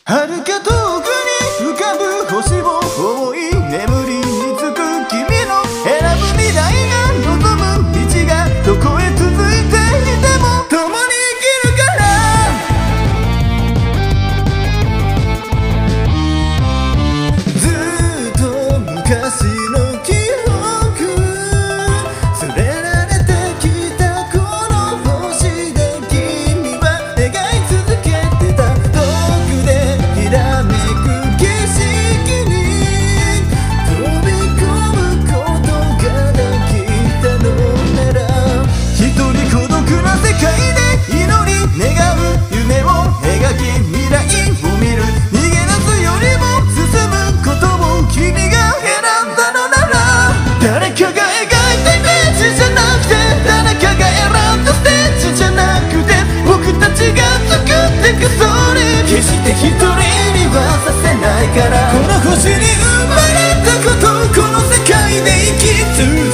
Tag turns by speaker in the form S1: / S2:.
S1: 遥か遠くに浮かぶ星を思い眠りにつく君の選ぶ未来が望む道がどこへ続いていても共に生きるからずっと昔の記憶連れられてきたこの星で君は願い続けてた遠くでひらめく景色に飛び込むことができたのなら一人孤独な世界で祈り願う夢を描き未来を見る逃げ出すよりも進むことを君が選んだのなら誰かが描いたイメージじゃなくて誰かが選んだステージじゃなくて僕たちが作ってくそれ決して一人にはさせないからこの星に生まれたことこの世界で生き続